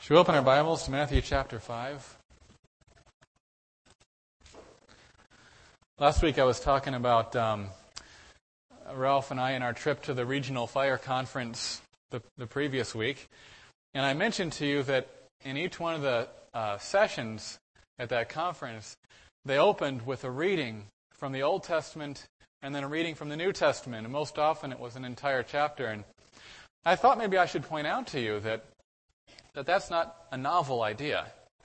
Should we open our Bibles to Matthew chapter 5? Last week I was talking about Ralph and I in our trip to the Regional Fire Conference the previous week. And I mentioned to you that in each one of the sessions at that conference, they opened with a reading from the Old Testament and then a reading from the New Testament. And most often it was an entire chapter. And I thought maybe I should point out to you that that's not a novel idea.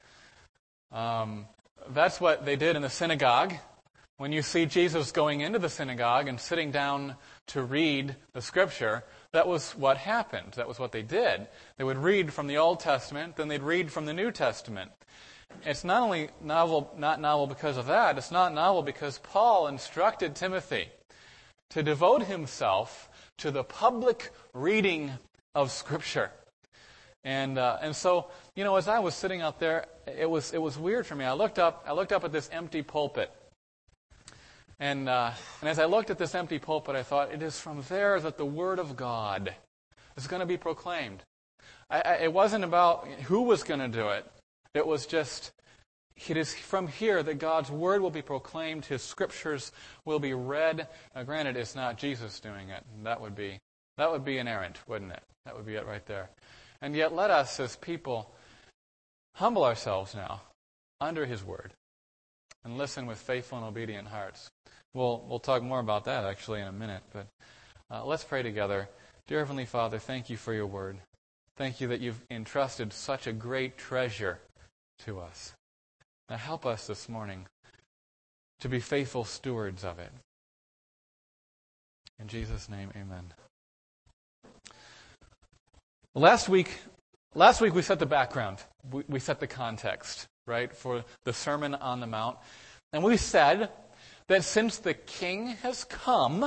That's what they did in the synagogue. When you see Jesus going into the synagogue and sitting down to read the Scripture, that was what happened. That was what they did. They would read from the Old Testament, then they'd read from the New Testament. It's not only not novel because of that, it's not novel because Paul instructed Timothy to devote himself to the public reading of Scripture. And so, as I was sitting out there, it was weird for me. I looked up at this empty pulpit. And as I looked at this empty pulpit, I thought, it is from there that the Word of God is going to be proclaimed. It wasn't about who was going to do it. It was just, it is from here that God's Word will be proclaimed, His Scriptures will be read. Now, granted, it's not Jesus doing it. That would be inerrant, wouldn't it? That would be it right there. And yet let us, as people, humble ourselves now under His Word and listen with faithful and obedient hearts. We'll talk more about that, actually, in a minute. But let's pray together. Dear Heavenly Father, thank you for your Word. Thank you that you've entrusted such a great treasure to us. Now help us this morning to be faithful stewards of it. In Jesus' name, amen. Last week we set the background. We set the context, right, for the Sermon on the Mount. And we said that since the King has come,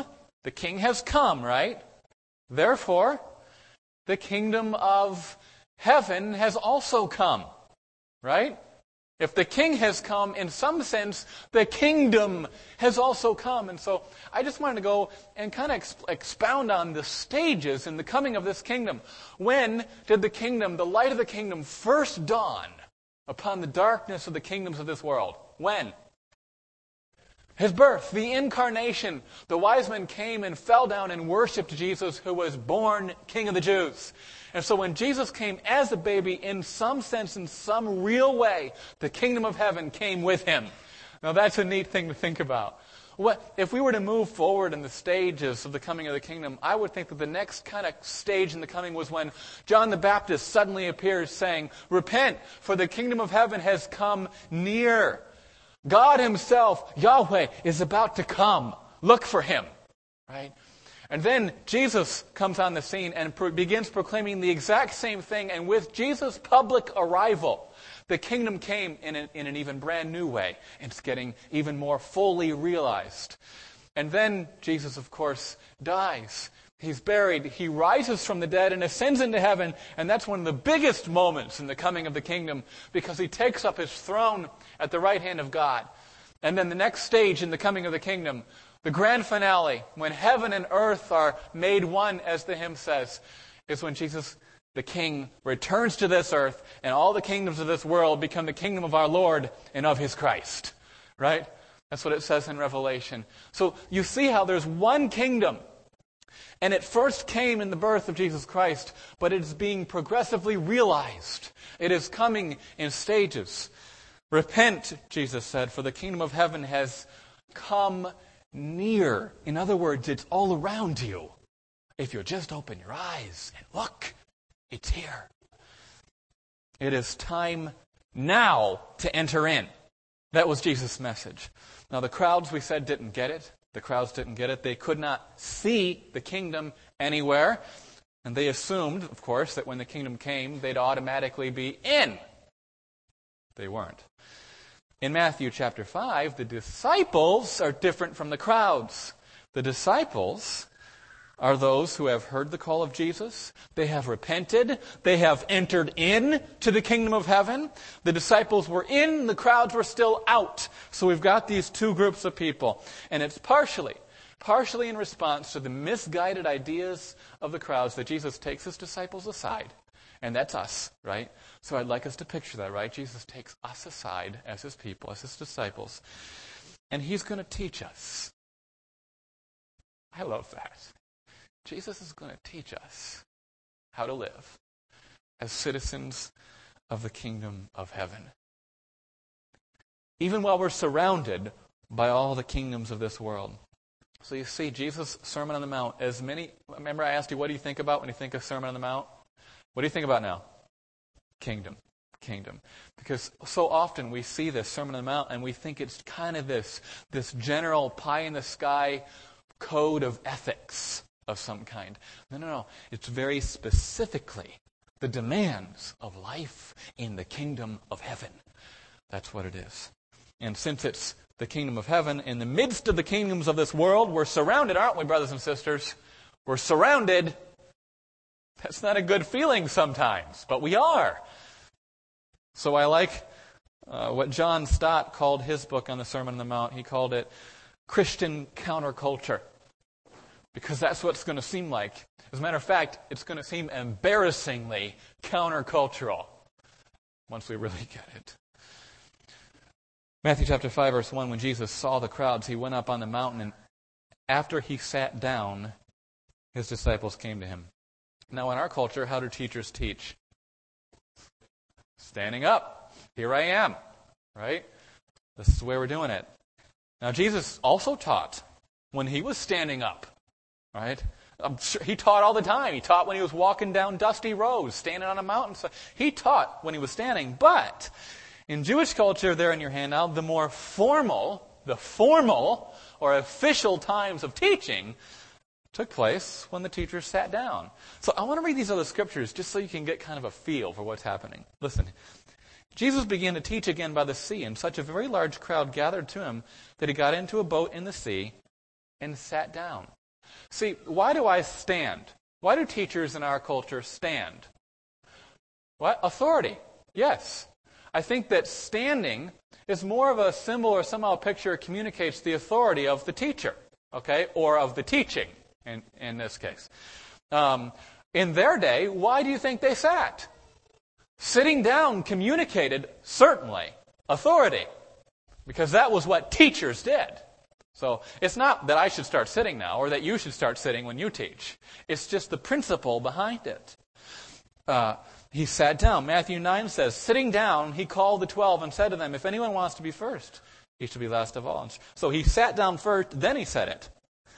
right? Therefore, the kingdom of heaven has also come, right? If the King has come, in some sense, the kingdom has also come. And so I just wanted to go and kind of expound on the stages in the coming of this kingdom. When did the light of the kingdom first dawn upon the darkness of the kingdoms of this world? When? His birth, the incarnation. The wise men came and fell down and worshipped Jesus, who was born King of the Jews. And so when Jesus came as a baby, in some sense, in some real way, the kingdom of heaven came with him. Now that's a neat thing to think about. If we were to move forward in the stages of the coming of the kingdom, I would think that the next kind of stage in the coming was when John the Baptist suddenly appears saying, "Repent, for the kingdom of heaven has come near." God himself, Yahweh, is about to come. Look for him. Right? And then Jesus comes on the scene and begins proclaiming the exact same thing. And with Jesus' public arrival, the kingdom came in an even brand new way. It's getting even more fully realized. And then Jesus, of course, dies. He's buried. He rises from the dead and ascends into heaven. And that's one of the biggest moments in the coming of the kingdom, because he takes up his throne at the right hand of God. And then the next stage in the coming of the kingdom, the grand finale, when heaven and earth are made one, as the hymn says, is when Jesus, the King, returns to this earth, and all the kingdoms of this world become the kingdom of our Lord and of his Christ. Right? That's what it says in Revelation. So you see how there's one kingdom. And it first came in the birth of Jesus Christ, but it is being progressively realized. It is coming in stages. Repent, Jesus said, for the kingdom of heaven has come near. In other words, it's all around you. If you just open your eyes and look, it's here. It is time now to enter in. That was Jesus' message. Now the crowds, we said, didn't get it. The crowds didn't get it. They could not see the kingdom anywhere. And they assumed, of course, that when the kingdom came, they'd automatically be in. They weren't. In Matthew chapter 5, the disciples are different from the crowds. The disciples are those who have heard the call of Jesus. They have repented. They have entered in to the kingdom of heaven. The disciples were in, the crowds were still out. So we've got these two groups of people. And it's partially partially in response to the misguided ideas of the crowds, that Jesus takes his disciples aside And that's us, right? So I'd like us to picture that, right? Jesus takes us aside as his people, as his disciples, and he's going to teach us. I love that. Jesus is going to teach us how to live as citizens of the kingdom of heaven. Even while we're surrounded by all the kingdoms of this world. So you see, Jesus' Sermon on the Mount, remember I asked you, what do you think about when you think of Sermon on the Mount? What do you think about now? Kingdom. Because so often we see this Sermon on the Mount and we think it's kind of this general pie-in-the-sky code of ethics of some kind. No. It's very specifically the demands of life in the kingdom of heaven. That's what it is. And since it's the kingdom of heaven, in the midst of the kingdoms of this world, we're surrounded, aren't we, brothers and sisters? We're surrounded. That's not a good feeling sometimes, but we are. So I like what John Stott called his book on the Sermon on the Mount. He called it Christian Counterculture, because that's what it's going to seem like. As a matter of fact, it's going to seem embarrassingly countercultural once we really get it. Matthew chapter 5, verse 1, when Jesus saw the crowds, he went up on the mountain, and after he sat down, his disciples came to him. Now, in our culture, how do teachers teach? Standing up. Here I am. Right? This is the way we're doing it. Now, Jesus also taught when he was standing up. Right? I'm sure he taught all the time. He taught when he was walking down dusty roads, standing on a mountain. So he taught when he was standing. But in Jewish culture, there in your handout, the more formal or official times of teaching took place when the teacher sat down. So I want to read these other scriptures just so you can get kind of a feel for what's happening. Listen. Jesus began to teach again by the sea, and such a very large crowd gathered to him that he got into a boat in the sea and sat down. See, why do I stand? Why do teachers in our culture stand? What? Authority. Yes. I think that standing is more of a symbol or somehow a picture that communicates the authority of the teacher, okay, or of the teaching in this case. In their day, why do you think they sat? Sitting down communicated, certainly, authority, because that was what teachers did. So it's not that I should start sitting now or that you should start sitting when you teach. It's just the principle behind it. He sat down. Matthew 9 says, sitting down, he called the 12 and said to them, if anyone wants to be first, he should be last of all. So he sat down first, then he said it.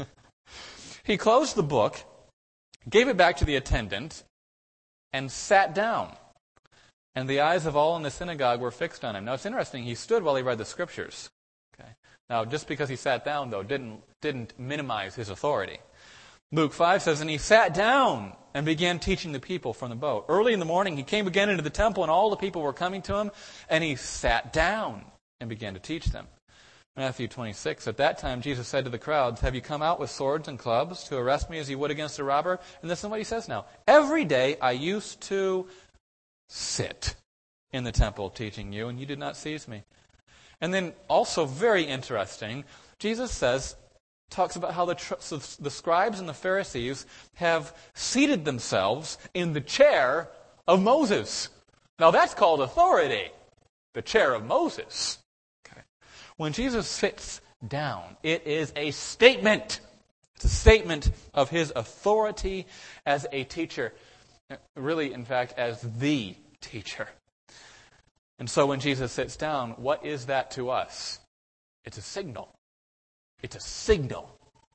He closed the book, gave it back to the attendant, and sat down. And the eyes of all in the synagogue were fixed on him. Now it's interesting, he stood while he read the scriptures. Okay. Now just because he sat down, though, didn't minimize his authority. Luke 5 says, and he sat down and began teaching the people from the boat. Early in the morning, he came again into the temple, and all the people were coming to him, and he sat down and began to teach them. Matthew 26, at that time, Jesus said to the crowds, have you come out with swords and clubs to arrest me as you would against a robber? And listen to what he says now. Every day I used to sit in the temple teaching you, and you did not seize me. And then also very interesting, Jesus talks about how the scribes and the Pharisees have seated themselves in the chair of Moses. Now that's called authority, the chair of Moses. Okay. When Jesus sits down, it is a statement. It's a statement of his authority as a teacher. Really, in fact, as the teacher. And so when Jesus sits down, what is that to us? It's a signal. It's a signal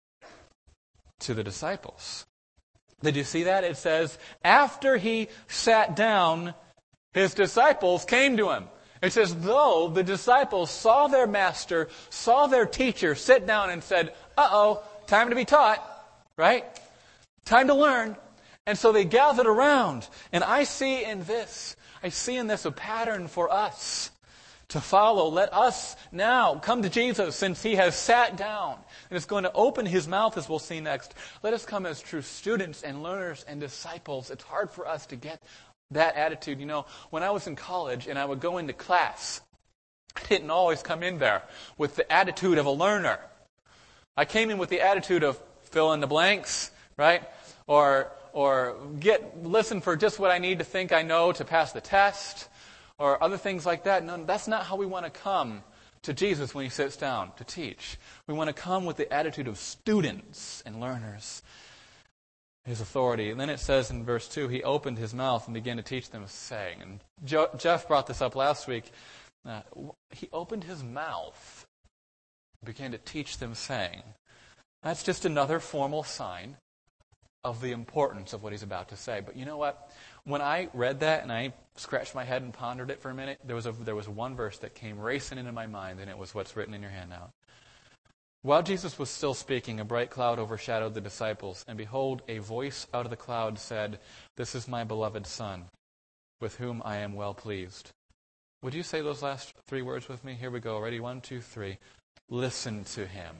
to the disciples. Did you see that? It says, after he sat down, his disciples came to him. It's as though the disciples saw their master, saw their teacher sit down and said, uh-oh, time to be taught, right? Time to learn. And so they gathered around. And I see in this a pattern for us to follow. Let us now come to Jesus since he has sat down and is going to open his mouth, as we'll see next. Let us come as true students and learners and disciples. It's hard for us to get that attitude. You know, when I was in college and I would go into class, I didn't always come in there with the attitude of a learner. I came in with the attitude of fill in the blanks, right? Or or listen for just what I need to think I know to pass the test, or other things like that. No, that's not how we want to come to Jesus when he sits down to teach. We want to come with the attitude of students and learners. His authority. And then it says in verse 2, he opened his mouth and began to teach them, saying, and Jeff brought this up last week, he opened his mouth, began to teach them, saying. That's just another formal sign of the importance of what he's about to say. But you know what? When I read that and I scratched my head and pondered it for a minute, there was one verse that came racing into my mind, and it was what's written in your handout. While Jesus was still speaking, a bright cloud overshadowed the disciples, and behold, a voice out of the cloud said, "This is my beloved Son, with whom I am well pleased." Would you say those last 3 words with me? Here we go. Ready? 1, 2, 3. Listen to him.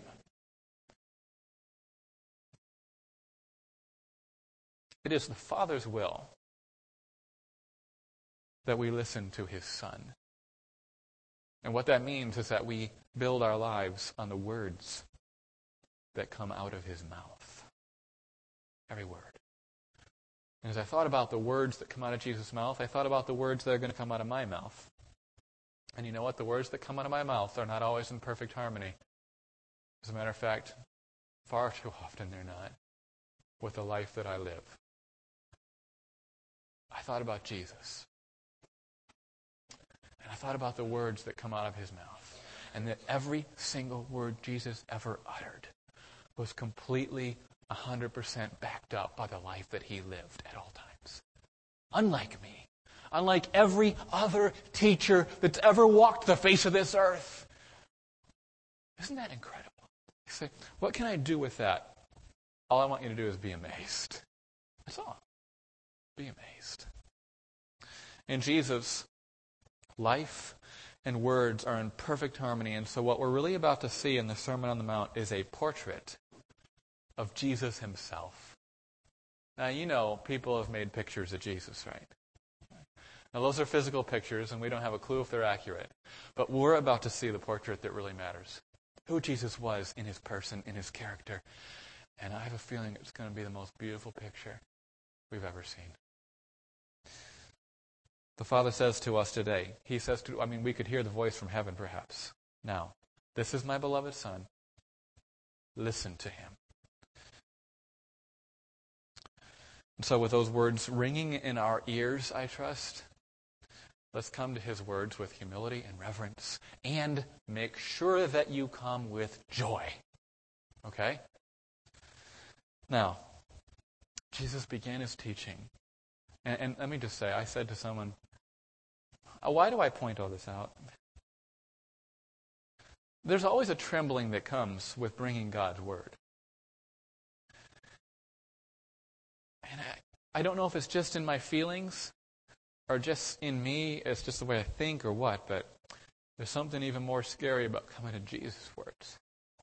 It is the Father's will that we listen to his Son. And what that means is that we build our lives on the words that come out of his mouth. Every word. And as I thought about the words that come out of Jesus' mouth, I thought about the words that are going to come out of my mouth. And you know what? The words that come out of my mouth are not always in perfect harmony. As a matter of fact, far too often they're not with the life that I live. I thought about Jesus. And I thought about the words that come out of his mouth. And that every single word Jesus ever uttered was completely 100% backed up by the life that he lived at all times. Unlike me. Unlike every other teacher that's ever walked the face of this earth. Isn't that incredible? You say, what can I do with that? All I want you to do is be amazed. That's all. Be amazed. In Jesus, life and words are in perfect harmony. And so what we're really about to see in the Sermon on the Mount is a portrait of Jesus himself. Now, you know, people have made pictures of Jesus, right? Now, those are physical pictures, and we don't have a clue if they're accurate. But we're about to see the portrait that really matters. Who Jesus was in his person, in his character. And I have a feeling it's going to be the most beautiful picture we've ever seen. The Father says to us today, we could hear the voice from heaven perhaps. Now, this is my beloved Son. Listen to him. And so with those words ringing in our ears, I trust, let's come to his words with humility and reverence, and make sure that you come with joy. Okay? Now, Jesus began his teaching. And let me just say, I said to someone, why do I point all this out? There's always a trembling that comes with bringing God's word. And I don't know if it's just in my feelings or just in me, it's just the way I think or what, but there's something even more scary about coming to Jesus' words.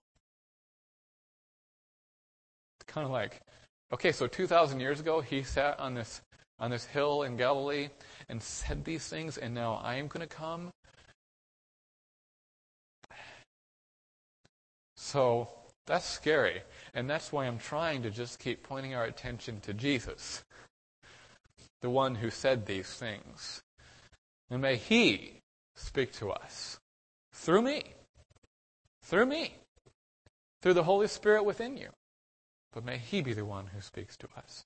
It's kind of like, okay, so 2,000 years ago, he sat on this hill in Galilee and said these things, and now I am going to come. So that's scary, and that's why I'm trying to just keep pointing our attention to Jesus, the one who said these things. And may he speak to us through me, through the Holy Spirit within you. But may he be the one who speaks to us.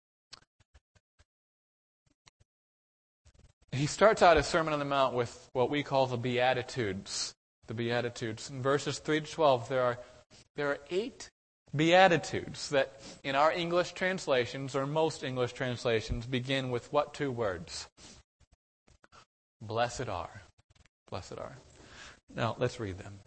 He starts out his Sermon on the Mount with what we call the Beatitudes. The Beatitudes. In verses 3 to 12, there are 8 Beatitudes that in our English translations, or most English translations, begin with what 2 words? Blessed are. Blessed are. Now, let's read them.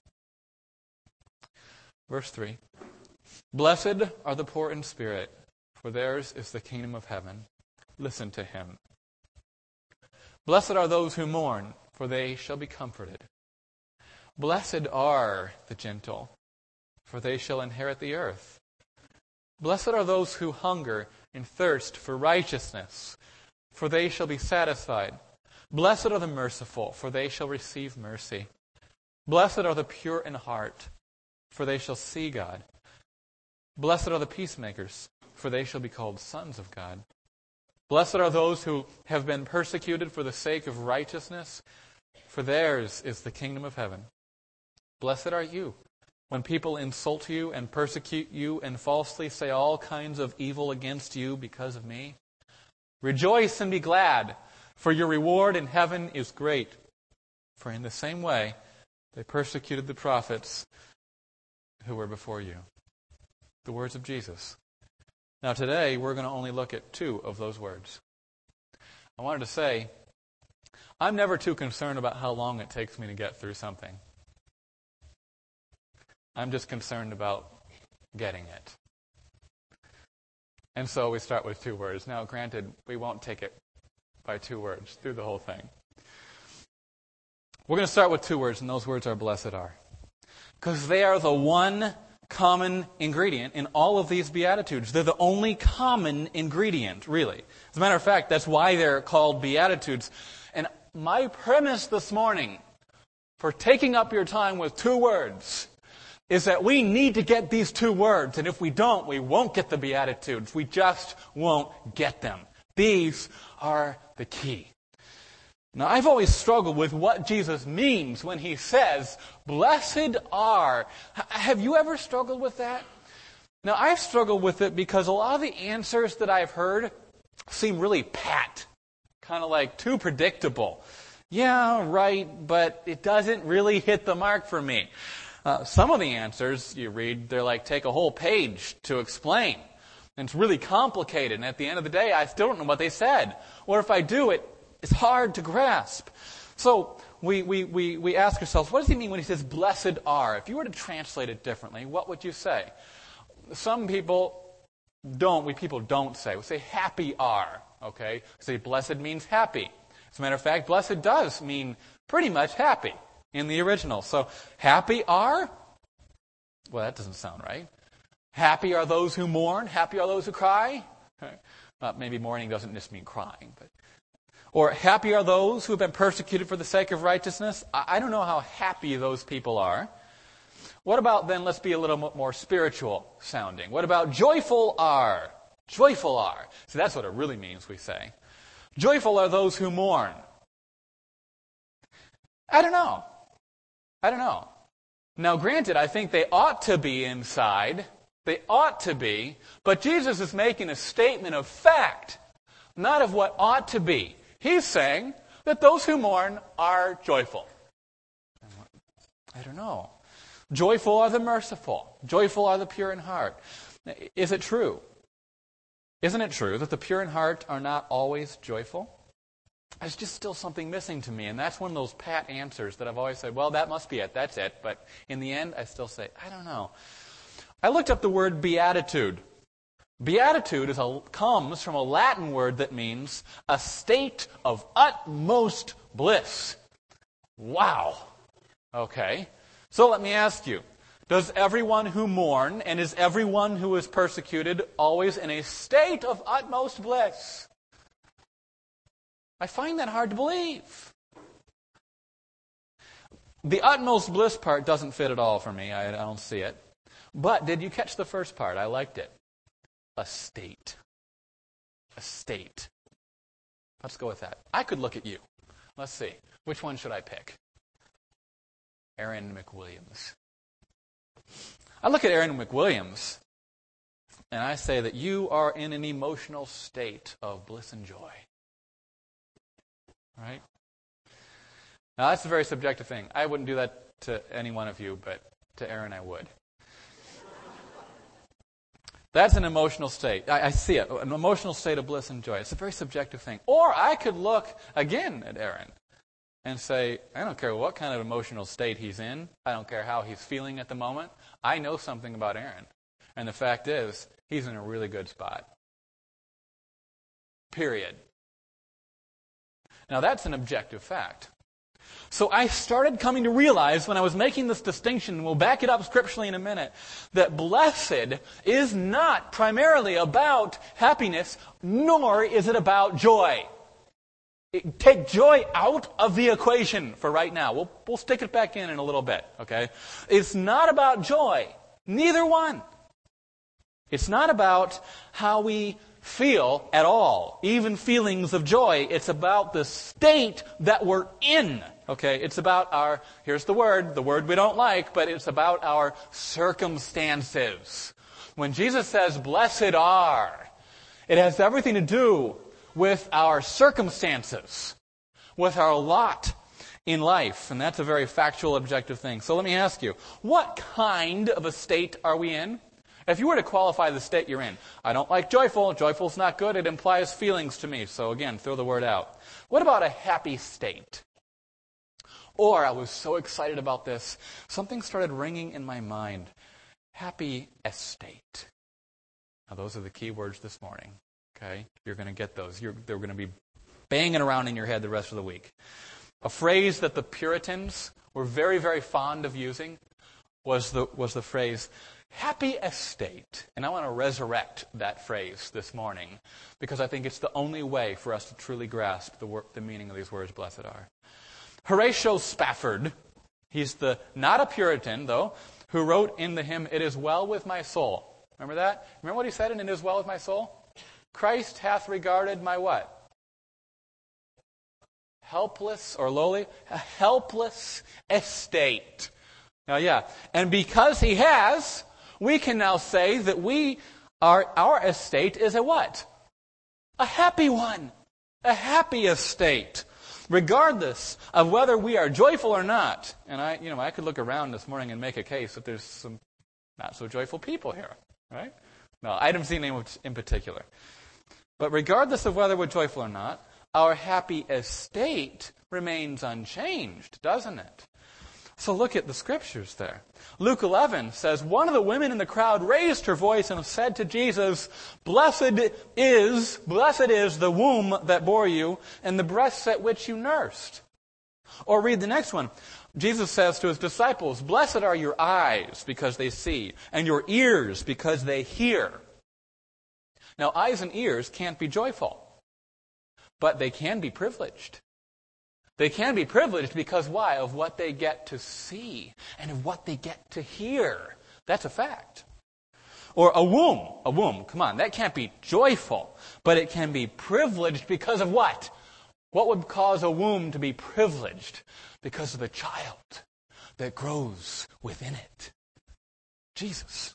Verse 3. Blessed are the poor in spirit, for theirs is the kingdom of heaven. Listen to him. Blessed are those who mourn, for they shall be comforted. Blessed are the gentle, for they shall inherit the earth. Blessed are those who hunger and thirst for righteousness, for they shall be satisfied. Blessed are the merciful, for they shall receive mercy. Blessed are the pure in heart, for they shall see God. Blessed are the peacemakers, for they shall be called sons of God. Blessed are those who have been persecuted for the sake of righteousness, for theirs is the kingdom of heaven. Blessed are you when people insult you and persecute you and falsely say all kinds of evil against you because of me. Rejoice and be glad, for your reward in heaven is great. For in the same way they persecuted the prophets who were before you. The words of Jesus. Now today we're going to only look at 2 of those words. I wanted to say, I'm never too concerned about how long it takes me to get through something. I'm just concerned about getting it. And so we start with 2 words. Now, granted, we won't take it by 2 words through the whole thing. We're going to start with 2 words, and those words are blessed are. Because they are the one common ingredient in all of these Beatitudes. They're the only common ingredient, really. As a matter of fact, that's why they're called Beatitudes. And my premise this morning for taking up your time with 2 words is that we need to get these 2 words. And if we don't, we won't get the Beatitudes. We just won't get them. These are the key. Now, I've always struggled with what Jesus means when he says, blessed are. Have you ever struggled with that? Now, I've struggled with it because a lot of the answers that I've heard seem really pat, kind of like too predictable. Yeah, right, but it doesn't really hit the mark for me. Some of the answers you read, they're like, take a whole page to explain. And it's really complicated. And at the end of the day, I still don't know what they said. Or if I do, it's hard to grasp. So we ask ourselves, what does he mean when he says, blessed are? If you were to translate it differently, what would you say? Some people don't say. We say, happy are. Okay? We say, blessed means happy. As a matter of fact, blessed does mean pretty much happy in the original. So, happy are? Well, that doesn't sound right. Happy are those who mourn. Happy are those who cry. Maybe mourning doesn't just mean crying. Or happy are those who have been persecuted for the sake of righteousness. I don't know how happy those people are. What about then, let's be a little more spiritual sounding. What about joyful are? Joyful are. So that's what it really means, we say. Joyful are those who mourn. I don't know. Now, granted, I think they ought to be inside. They ought to be. But Jesus is making a statement of fact, not of what ought to be. He's saying that those who mourn are joyful. I don't know. Joyful are the merciful. Joyful are the pure in heart. Is it true? Isn't it true that the pure in heart are not always joyful? There's just still something missing to me, and that's one of those pat answers that I've always said, well, that must be it, that's it. But in the end, I still say, I don't know. I looked up the word beatitude. Beatitude comes from a Latin word that means a state of utmost bliss. Wow. Okay. So let me ask you, does everyone who mourn and is everyone who is persecuted always in a state of utmost bliss? I find that hard to believe. The utmost bliss part doesn't fit at all for me. I don't see it. But did you catch the first part? I liked it. A state. A state. Let's go with that. I could look at you. Let's see. Which one should I pick? Aaron McWilliams. I look at Aaron McWilliams, and I say that you are in an emotional state of bliss and joy. Right? Now, that's a very subjective thing. I wouldn't do that to any one of you, but to Aaron I would. That's an emotional state. I see it. An emotional state of bliss and joy. It's a very subjective thing. Or I could look again at Aaron and say, I don't care what kind of emotional state he's in. I don't care how he's feeling at the moment. I know something about Aaron. And the fact is, he's in a really good spot. Period. Now, that's an objective fact. So I started coming to realize when I was making this distinction, and we'll back it up scripturally in a minute, that blessed is not primarily about happiness, nor is it about joy. Take joy out of the equation for right now. We'll stick it back in a little bit, okay? It's not about joy. Neither one. It's not about how we feel at all, even feelings of joy. It's about the state that we're in. Okay, it's about here's the word we don't like, but it's about our circumstances. When Jesus says, blessed are, it has everything to do with our circumstances, with our lot in life. And that's a very factual, objective thing. So let me ask you, what kind of a state are we in? If you were to qualify the state you're in, I don't like joyful. Joyful's not good. It implies feelings to me. So again, throw the word out. What about a happy state? Or I was so excited about this, something started ringing in my mind. Happy estate. Now those are the key words this morning. Okay? You're going to get those. They're going to be banging around in your head the rest of the week. A phrase that the Puritans were very, very fond of using was the phrase, happy estate. And I want to resurrect that phrase this morning because I think it's the only way for us to truly grasp the meaning of these words, blessed are. Horatio Spafford, he's not a Puritan, though, who wrote in the hymn, It Is Well With My Soul. Remember that? Remember what he said in It Is Well With My Soul? Christ hath regarded my what? Helpless or lowly? A helpless estate. Now, yeah. And because he has, we can now say that our estate is a what? A happy one. A happy estate. Regardless of whether we are joyful or not. And I could look around this morning and make a case that there's some not so joyful people here, right? No, I haven't seen anyone in particular. But regardless of whether we're joyful or not, our happy estate remains unchanged, doesn't it? So look at the scriptures there. Luke 11 says, one of the women in the crowd raised her voice and said to Jesus, Blessed is the womb that bore you and the breasts at which you nursed. Or read the next one. Jesus says to his disciples, Blessed are your eyes because they see, and your ears because they hear. Now, eyes and ears can't be joyful, but they can be privileged. They can be privileged because why? Of what they get to see and of what they get to hear. That's a fact. Or a womb, come on, that can't be joyful, but it can be privileged because of what? What would cause a womb to be privileged? Because of the child that grows within it. Jesus.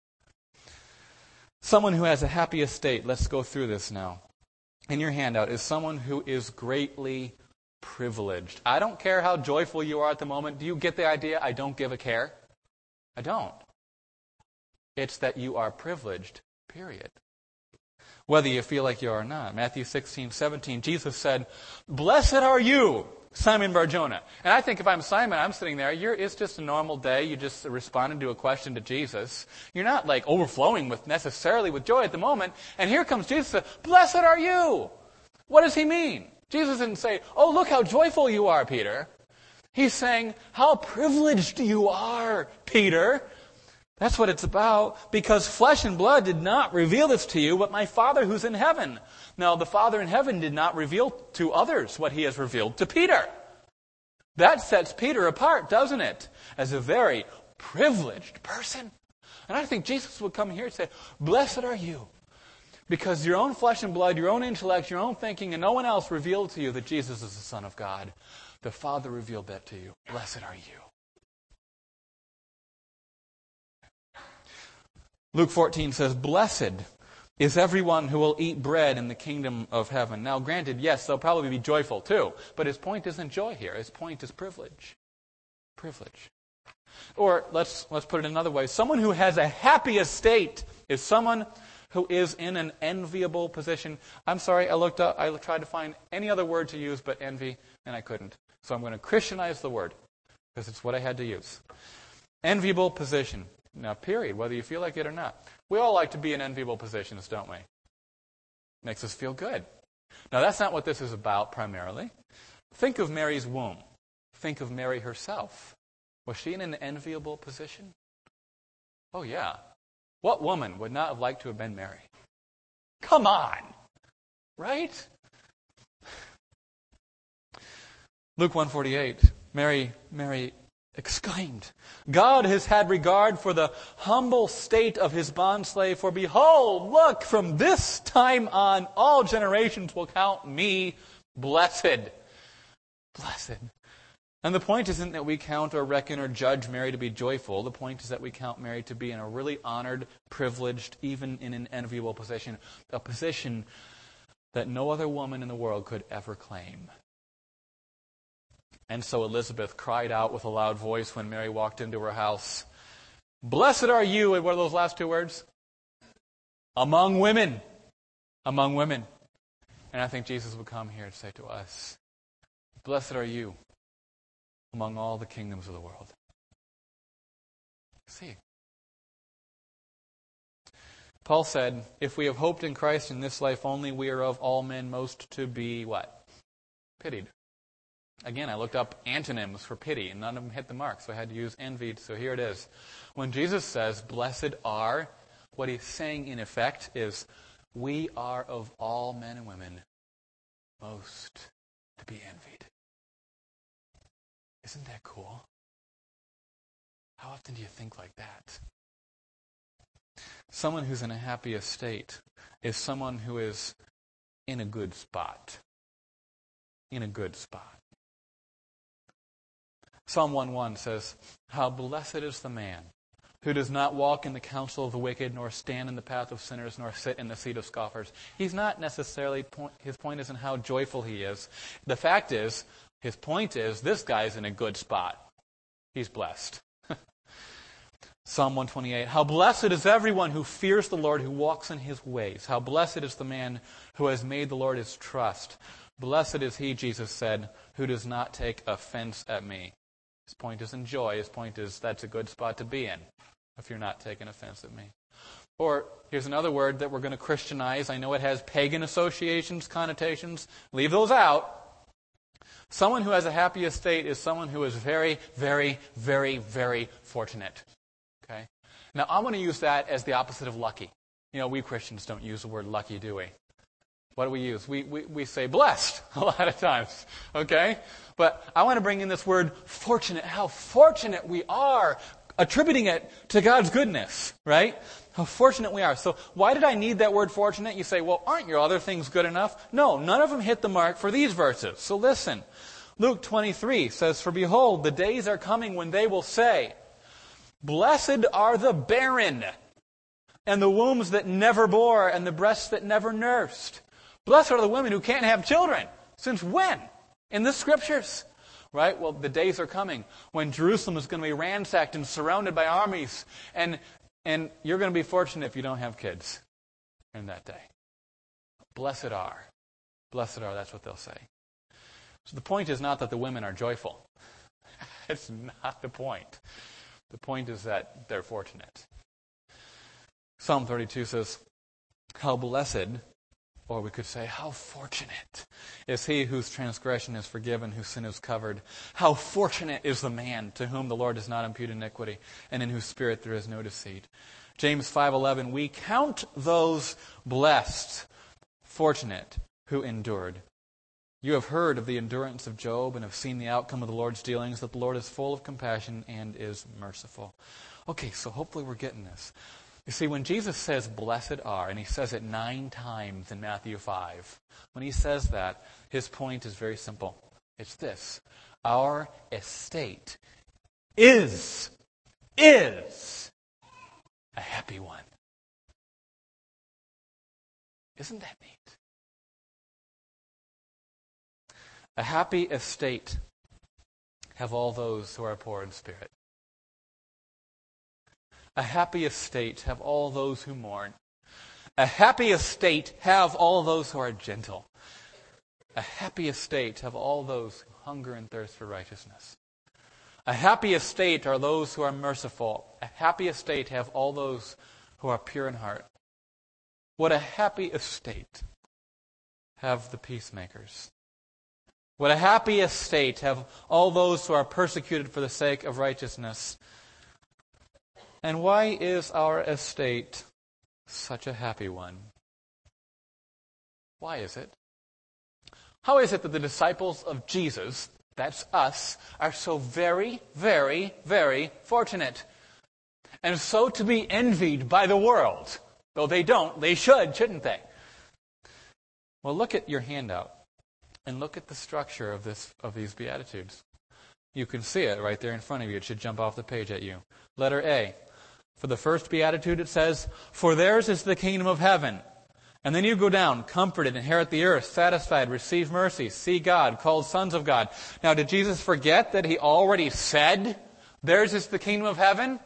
Someone who has a happy estate, let's go through this now. In your handout is someone who is greatly privileged. I don't care how joyful you are at the moment. Do you get the idea? I don't give a care. I don't. It's that you are privileged, period. Whether you feel like you are or not. Matthew 16:17, Jesus said, Blessed are you, Simon Bar-Jonah. And I think if I'm Simon, I'm sitting there, it's just a normal day. You just responded to a question to Jesus. You're not like overflowing necessarily with joy at the moment. And here comes Jesus, Blessed are you. What does he mean? Jesus didn't say, oh, look how joyful you are, Peter. He's saying, how privileged you are, Peter. That's what it's about. Because flesh and blood did not reveal this to you, but my Father who's in heaven. Now, the Father in heaven did not reveal to others what he has revealed to Peter. That sets Peter apart, doesn't it? As a very privileged person. And I think Jesus would come here and say, Blessed are you. Because your own flesh and blood, your own intellect, your own thinking, and no one else revealed to you that Jesus is the Son of God. The Father revealed that to you. Blessed are you. Luke 14 says, Blessed is everyone who will eat bread in the kingdom of heaven. Now, granted, yes, they'll probably be joyful too. But his point isn't joy here. His point is privilege. Privilege. Or let's put it another way. Someone who has a happy estate is someone who is in an enviable position. I'm sorry, I tried to find any other word to use but envy, and I couldn't. So I'm going to Christianize the word, because it's what I had to use. Enviable position. Now, period, whether you feel like it or not. We all like to be in enviable positions, don't we? Makes us feel good. Now, that's not what this is about primarily. Think of Mary's womb. Think of Mary herself. Was she in an enviable position? Oh, yeah. What woman would not have liked to have been Mary? Come on! Right? Luke 1:48. Mary exclaimed, God has had regard for the humble state of his bondslave, for behold, look, from this time on, all generations will count me blessed. Blessed. And the point isn't that we count or reckon or judge Mary to be joyful. The point is that we count Mary to be in a really honored, privileged, even in an enviable position, a position that no other woman in the world could ever claim. And so Elizabeth cried out with a loud voice when Mary walked into her house, Blessed are you, and what are those last two words? Among women. Among women. And I think Jesus would come here to say to us, Blessed are you among all the kingdoms of the world. See, Paul said, if we have hoped in Christ in this life only, we are of all men most to be what? Pitied. Again, I looked up antonyms for pity, and none of them hit the mark, so I had to use envied. So here it is. When Jesus says, blessed are, what he's saying in effect is, we are of all men and women most to be envied. Isn't that cool? How often do you think like that? Someone who's in a happy estate is someone who is in a good spot. In a good spot. Psalm 1:1 says, how blessed is the man who does not walk in the counsel of the wicked, nor stand in the path of sinners, nor sit in the seat of scoffers. He's not necessarily, his point isn't how joyful he is. The fact is, his point is, this guy's in a good spot. He's blessed. Psalm 128, how blessed is everyone who fears the Lord, who walks in his ways. How blessed is the man who has made the Lord his trust. Blessed is he, Jesus said, who does not take offense at me. His point isn't joy. His point is that's a good spot to be in if you're not taking offense at me. Or here's another word that we're going to Christianize. I know it has pagan associations, connotations. Leave those out. Someone who has a happy estate is someone who is very, very, very, very fortunate. Okay? Now, I want to use that as the opposite of lucky. You know, we Christians don't use the word lucky, do we? What do we use? We say blessed a lot of times. Okay? But I want to bring in this word fortunate. How fortunate we are, attributing it to God's goodness, right? How fortunate we are. So why did I need that word fortunate? You say, well, aren't your other things good enough? No, none of them hit the mark for these verses. So listen. Luke 23 says, for behold, the days are coming when they will say, blessed are the barren, and the wombs that never bore, and the breasts that never nursed. Blessed are the women who can't have children. Since when? In the Scriptures. Right? Well, the days are coming when Jerusalem is going to be ransacked and surrounded by armies. And you're going to be fortunate if you don't have kids in that day. Blessed are. Blessed are, that's what they'll say. So the point is not that the women are joyful. It's not the point. The point is that they're fortunate. Psalm 32 says, how blessed, or we could say, how fortunate is he whose transgression is forgiven, whose sin is covered. How fortunate is the man to whom the Lord does not impute iniquity, and in whose spirit there is no deceit. James 5:11, we count those blessed, fortunate, who endured. You have heard of the endurance of Job and have seen the outcome of the Lord's dealings, that the Lord is full of compassion and is merciful. Okay, so hopefully we're getting this. You see, when Jesus says, blessed are, and he says it 9 times in Matthew 5, when he says that, his point is very simple. It's this. Our estate is a happy one. Isn't that neat? A happy estate have all those who are poor in spirit. A happy estate have all those who mourn. A happy estate have all those who are gentle. A happy estate have all those who hunger and thirst for righteousness. A happy estate are those who are merciful. A happy estate have all those who are pure in heart. What a happy estate have the peacemakers. What a happy estate have all those who are persecuted for the sake of righteousness. And why is our estate such a happy one? Why is it? How is it that the disciples of Jesus, that's us, are so very, very, very fortunate. And so to be envied by the world. Though they don't, they should, shouldn't they? Well, look at your handout and look at the structure of these Beatitudes. You can see it right there in front of you. It should jump off the page at you. Letter A. For the first Beatitude it says, "For theirs is the kingdom of heaven." And then you go down, comforted, inherit the earth, satisfied, receive mercy, see God, called sons of God. Now, did Jesus forget that he already said, theirs is the kingdom of heaven?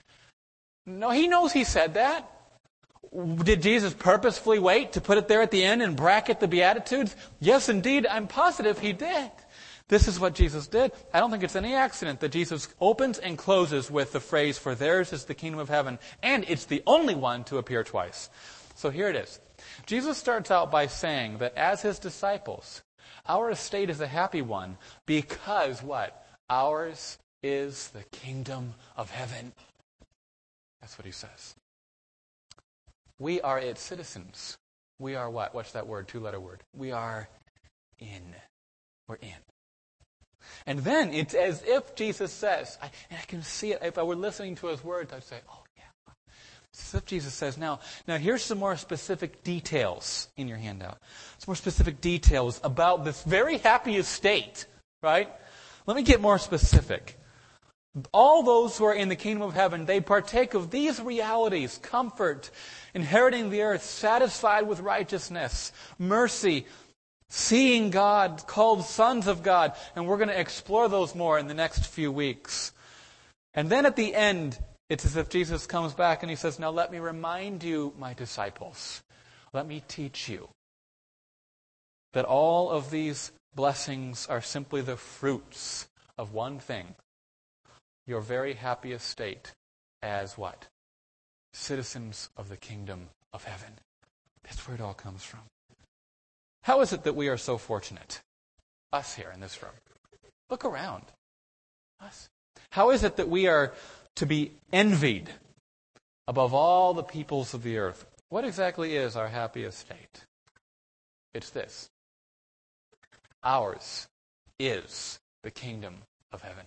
No, he knows he said that. Did Jesus purposefully wait to put it there at the end and bracket the Beatitudes? Yes, indeed, I'm positive he did. This is what Jesus did. I don't think it's any accident that Jesus opens and closes with the phrase, "For theirs is the kingdom of heaven," and it's the only one to appear twice. So here it is. Jesus starts out by saying that as his disciples, our estate is a happy one because what? Ours is the kingdom of heaven. That's what he says. We are its citizens. We are what? What's that word? Two-letter word. We are in. We're in. And then it's as if Jesus says, and I can see it, if I were listening to his words, I'd say, oh yeah. It's as if Jesus says, now here's some more specific details in your handout. Some more specific details about this very happy estate, right? Let me get more specific. All those who are in the kingdom of heaven, they partake of these realities: comfort, inheriting the earth, satisfied with righteousness, mercy, seeing God, called sons of God. And we're going to explore those more in the next few weeks. And then at the end, it's as if Jesus comes back and he says, now let me remind you, my disciples, let me teach you that all of these blessings are simply the fruits of one thing: your very happy estate as what? Citizens of the kingdom of heaven. That's where it all comes from. How is it that we are so fortunate? Us here in this room. Look around. Us. How is it that we are to be envied above all the peoples of the earth? What exactly is our happy estate? It's this: ours is the kingdom of heaven.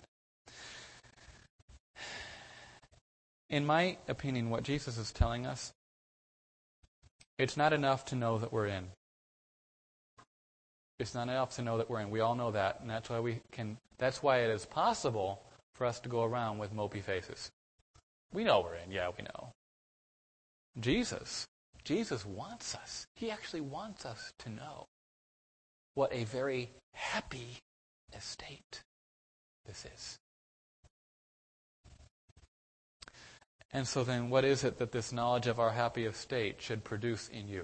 In my opinion, what Jesus is telling us, it's not enough to know that we're in. It's not enough to know that we're in. We all know that, and that's why it is possible for us to go around with mopey faces. We know we're in. Yeah, we know. Jesus wants us. He actually wants us to know what a very happy estate this is. And so then, what is it that this knowledge of our happy estate should produce in you?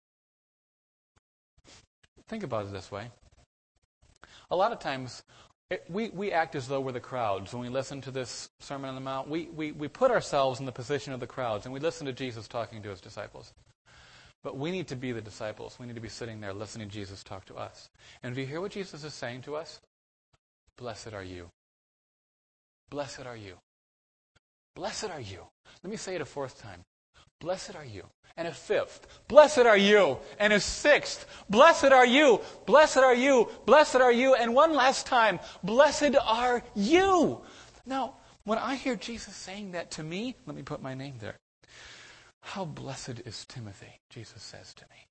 Think about it this way. A lot of times, we act as though we're the crowds. When we listen to this Sermon on the Mount, we put ourselves in the position of the crowds, and we listen to Jesus talking to his disciples. But we need to be the disciples. We need to be sitting there listening to Jesus talk to us. And do you hear what Jesus is saying to us? Blessed are you. Blessed are you. Blessed are you. Let me say it a fourth time. Blessed are you. And a fifth. Blessed are you. And a sixth. Blessed are you. Blessed are you. Blessed are you. And one last time. Blessed are you. Now, when I hear Jesus saying that to me, let me put my name there. How blessed is Timothy, Jesus says to me.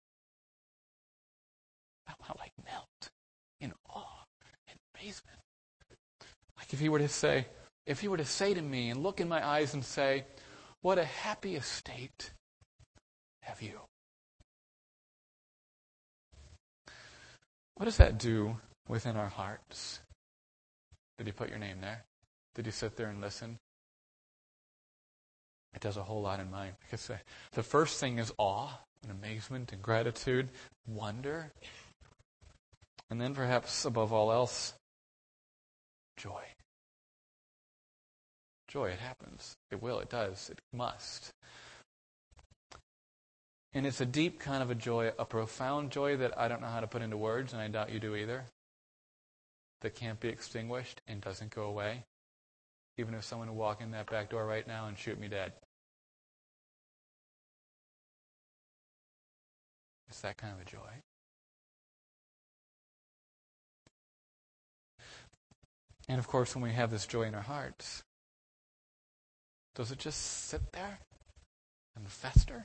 How I melt in awe and amazement. Like if he were to say to me and look in my eyes and say, what a happy estate have you. What does that do within our hearts? Did he put your name there? Did you sit there and listen? It does a whole lot in mine. Like I say, the first thing is awe and amazement and gratitude, wonder. And then perhaps above all else, joy. Joy, it happens. It will, it does, it must. And it's a deep kind of a joy, a profound joy that I don't know how to put into words, and I doubt you do either, that can't be extinguished and doesn't go away, even if someone would walk in that back door right now and shoot me dead. It's that kind of a joy. And of course, when we have this joy in our hearts, does it just sit there and fester?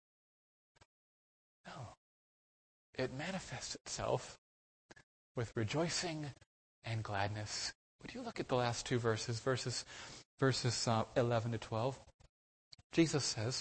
No. It manifests itself with rejoicing and gladness. Would you look at the last two verses 11 to 12? Jesus says,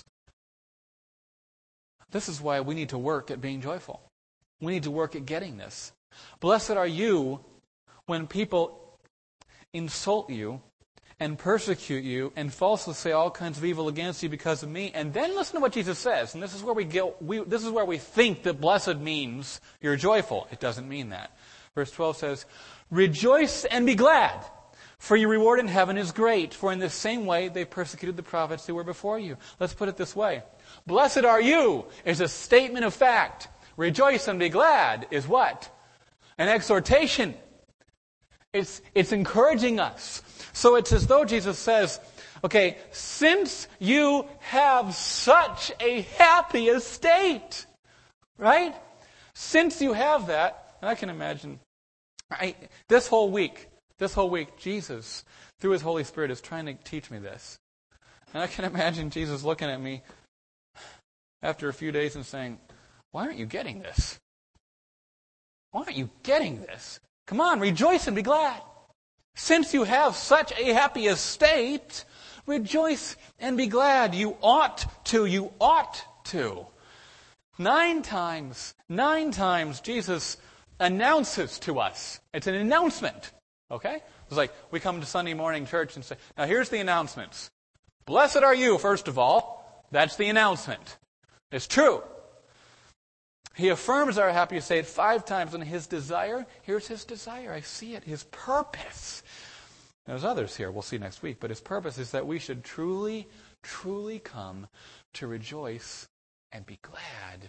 this is why we need to work at being joyful. We need to work at getting this. Blessed are you when people insult you and persecute you and falsely say all kinds of evil against you because of me. And then listen to what Jesus says. And this is where this is where we think that blessed means you're joyful. It doesn't mean that. Verse 12 says, rejoice and be glad, for your reward in heaven is great. For in the same way they persecuted the prophets who were before you. Let's put it this way. Blessed are you is a statement of fact. Rejoice and be glad is what? An exhortation. It's encouraging us. So it's as though Jesus says, okay, since you have such a happy estate, right? Since you have that, and I can imagine, this whole week, Jesus, through His Holy Spirit, is trying to teach me this. And I can imagine Jesus looking at me after a few days and saying, why aren't you getting this? Why aren't you getting this? Come on, rejoice and be glad. Since you have such a happy estate, rejoice and be glad. You ought to. 9 times Jesus announces to us. It's an announcement. Okay? It's like we come to Sunday morning church and say, now here's the announcements. Blessed are you, first of all. That's the announcement. It's true. He affirms our happy estate 5 times, and His desire, here's His desire. I see it. His purpose. There's others here. We'll see next week. But His purpose is that we should truly, truly come to rejoice and be glad.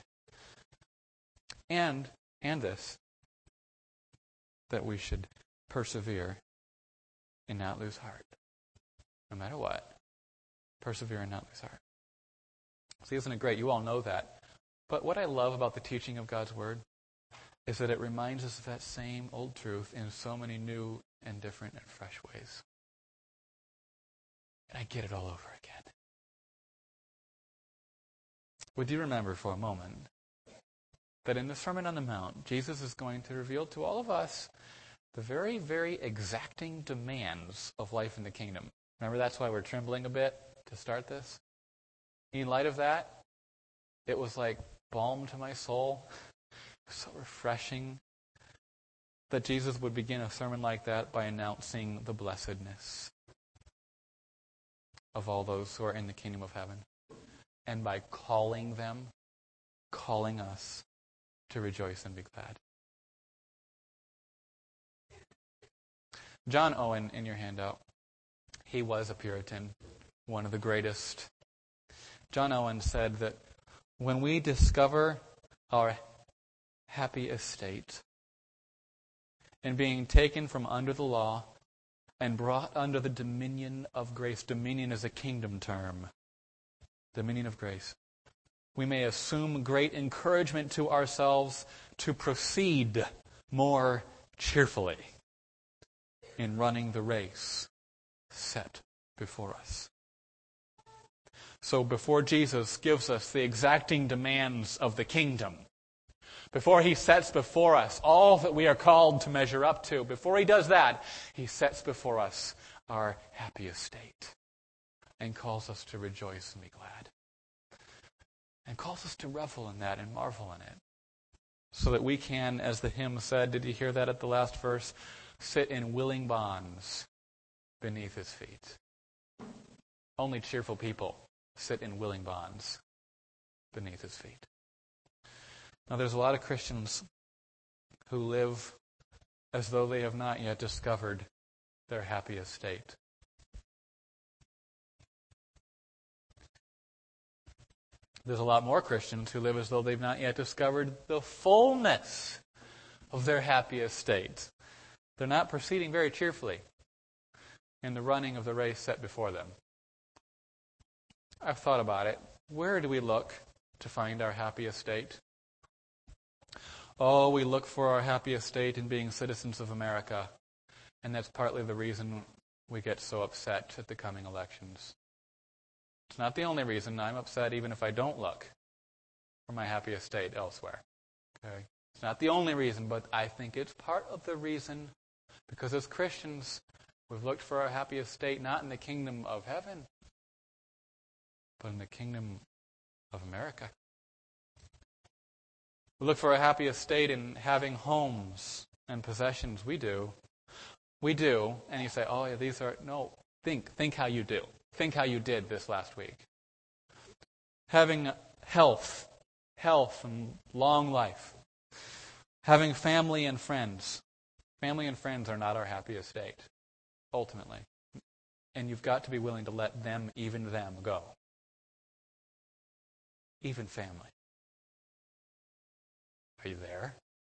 And this, that we should persevere and not lose heart. No matter what. Persevere and not lose heart. See, isn't it great? You all know that. But what I love about the teaching of God's Word is that it reminds us of that same old truth in so many new and different and fresh ways. And I get it all over again. Would you remember for a moment that in the Sermon on the Mount, Jesus is going to reveal to all of us the very, very exacting demands of life in the kingdom. Remember, that's why we're trembling a bit to start this? In light of that, it was like balm to my soul. So refreshing that Jesus would begin a sermon like that by announcing the blessedness of all those who are in the kingdom of heaven. And by calling us to rejoice and be glad. John Owen, in your handout, he was a Puritan, one of the greatest. John Owen said that when we discover our happy estate in being taken from under the law and brought under the dominion of grace, dominion is a kingdom term, dominion of grace, we may assume great encouragement to ourselves to proceed more cheerfully in running the race set before us. So before Jesus gives us the exacting demands of the kingdom, before He sets before us all that we are called to measure up to, before He does that, He sets before us our happy estate and calls us to rejoice and be glad. And calls us to revel in that and marvel in it. So that we can, as the hymn said, did you hear that at the last verse? Sit in willing bonds beneath His feet. Only cheerful people sit in willing bonds beneath His feet. Now, there's a lot of Christians who live as though they have not yet discovered their happy estate. There's a lot more Christians who live as though they've not yet discovered the fullness of their happy estate. They're not proceeding very cheerfully in the running of the race set before them. I've thought about it. Where do we look to find our happy estate? Oh, we look for our happy estate in being citizens of America And that's partly the reason we get so upset at the coming elections. It's not the only reason. I'm upset even if I don't look for my happy estate elsewhere. Okay? It's not the only reason, but I think it's part of the reason, because as Christians, we've looked for our happy estate not in the kingdom of heaven, but in the kingdom of America. We look for a happy estate in having homes and possessions. We do. And you say, oh, yeah, these are... No, think how you do. Think how you did this last week. Having health and long life. Having family and friends. Family and friends are not our happy estate, ultimately. And you've got to be willing to let them, even them, go. Even family. Are you there?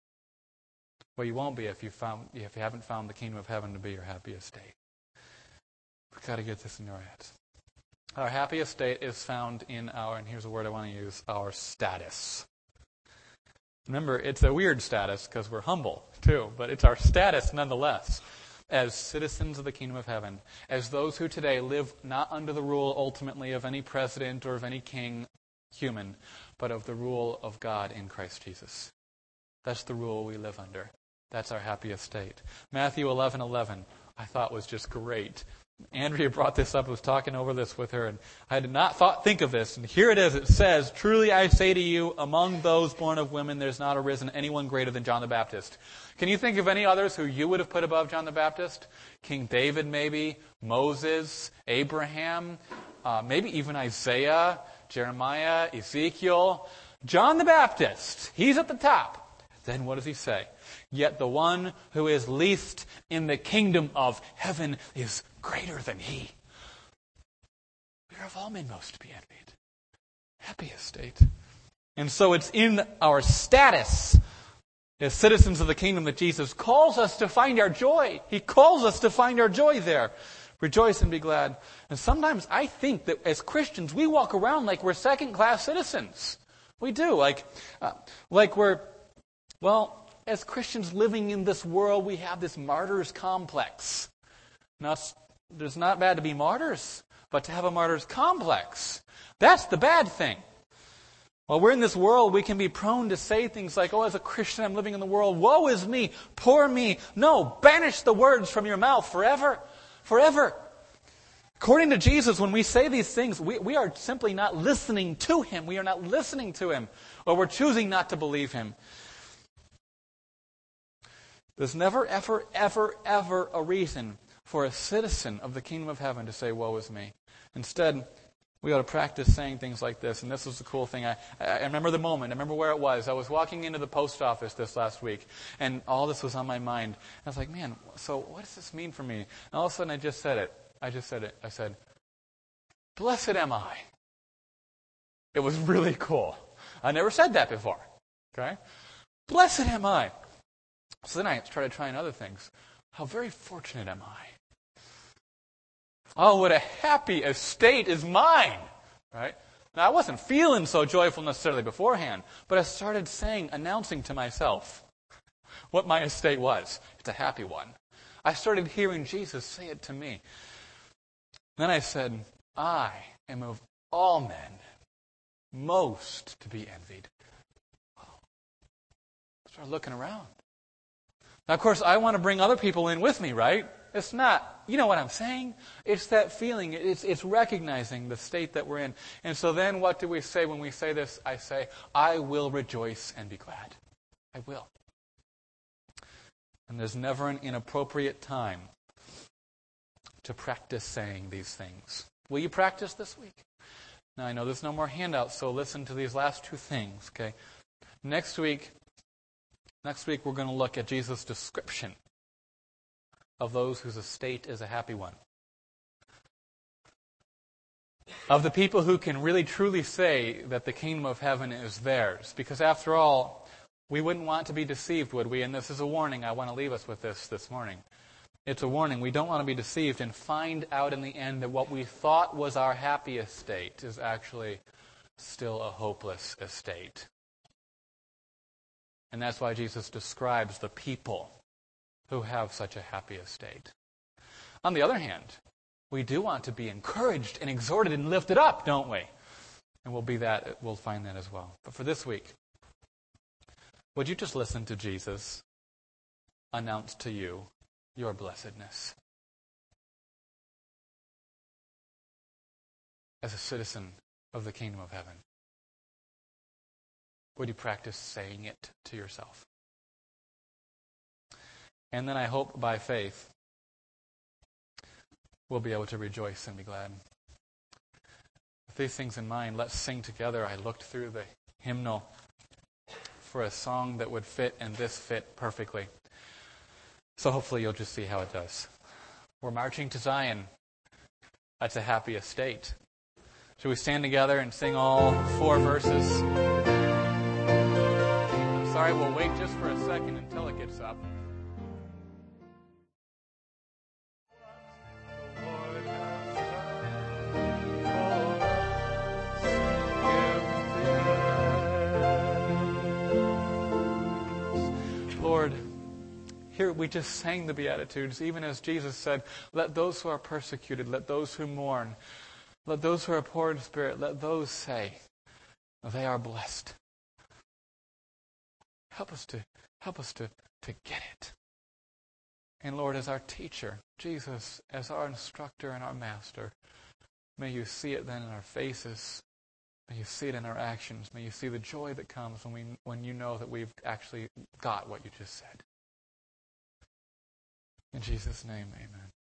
Well, you won't be if you haven't found the kingdom of heaven to be your happy estate. We've got to get this in our heads. Our happy estate is found in and here's a word I want to use, our status. Remember, it's a weird status because we're humble, too, but it's our status nonetheless as citizens of the kingdom of heaven, as those who today live not under the rule ultimately of any president or of any king, human, but of the rule of God in Christ Jesus. That's the rule we live under. That's our happy estate. Matthew 11:11, I thought was just great. Andrea brought this up. I was talking over this with her, and I did not think of this. And here it is. It says, "Truly I say to you, among those born of women, there's not arisen anyone greater than John the Baptist." Can you think of any others who you would have put above John the Baptist? King David, maybe. Moses, Abraham, maybe even Isaiah, Jeremiah, Ezekiel. John the Baptist, he's at the top. Then what does he say? Yet the one who is least in the kingdom of heaven is greater than he. We are of all men most to be envied. Happy estate. And so it's in our status as citizens of the kingdom that Jesus calls us to find our joy. He calls us to find our joy there. Rejoice and be glad. And sometimes I think that as Christians, we walk around like we're second-class citizens. We do. Like we're, as Christians living in this world, we have this martyr's complex. Now, it's not bad to be martyrs, but to have a martyr's complex, that's the bad thing. While we're in this world, we can be prone to say things like, oh, as a Christian, I'm living in the world. Woe is me, poor me. No, banish the words from your mouth forever. Forever. According to Jesus, when we say these things, we are simply not listening to Him. We are not listening to Him, or we're choosing not to believe Him. There's never, ever, ever, ever a reason for a citizen of the kingdom of heaven to say, woe is me. Instead, we ought to practice saying things like this. And this was the cool thing. I remember the moment. I remember where it was. I was walking into the post office this last week, and all this was on my mind. I was like, man, so what does this mean for me? And all of a sudden, I just said it. I said, blessed am I. It was really cool. I never said that before. Okay? Blessed am I. So then I started trying other things. How very fortunate am I? Oh, what a happy estate is mine. Right? Now, I wasn't feeling so joyful necessarily beforehand, but I started announcing to myself what my estate was. It's a happy one. I started hearing Jesus say it to me. Then I said, I am of all men most to be envied. Start looking around. Now, of course, I want to bring other people in with me, right? It's not, you know what I'm saying? It's that feeling. It's recognizing the state that we're in. And so then what do we say when we say this? I say, I will rejoice and be glad. I will. And there's never an inappropriate time to practice saying these things. Will you practice this week? Now, I know there's no more handouts, so listen to these last two things, okay? Next week, we're going to look at Jesus' description of those whose estate is a happy one. Of the people who can really truly say that the kingdom of heaven is theirs. Because after all, we wouldn't want to be deceived, would we? And this is a warning. I want to leave us with this morning. It's a warning. We don't want to be deceived and find out in the end that what we thought was our happy estate is actually still a hopeless estate. And that's why Jesus describes the people who have such a happy estate. On the other hand, we do want to be encouraged and exhorted and lifted up, don't we? And we'll find that as well. But for this week, would you just listen to Jesus announce to you your blessedness as a citizen of the kingdom of heaven? Would you practice saying it to yourself? And then I hope by faith we'll be able to rejoice and be glad. With these things in mind, let's sing together. I looked through the hymnal for a song that would fit, and this fit perfectly. So hopefully you'll just see how it does. We're marching to Zion. That's a happy estate. Should we stand together and sing all 4 verses? I'm sorry, we'll wait just for a second until it gets up. Lord, here we just sang the Beatitudes, even as Jesus said, let those who are persecuted, let those who mourn, let those who are poor in spirit, let those say, they are blessed. Help us to get it. And Lord, as our teacher, Jesus, as our instructor and our master, may you see it then in our faces. May you see it in our actions. May you see the joy that comes when you know that we've actually got what you just said. In Jesus' name, amen.